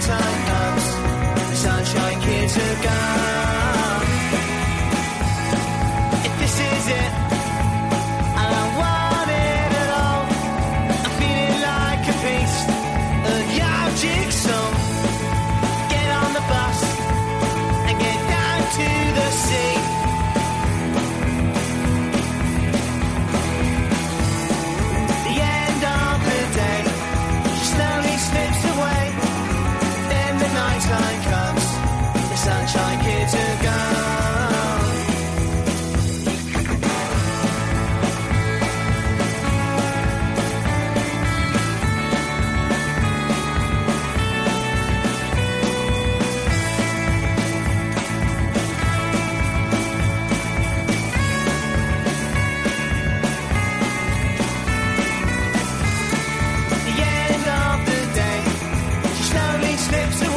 nighttime comes, the sunshine kids are gone. If this is it, I don't want it at all. I'm feeling like a piece of your jigsaw. Get on the bus and get down to the sea. The end of the day, she slowly slips away. Then the nighttime comes, the sunshine kids are gone. The end of the day, she slowly slips away.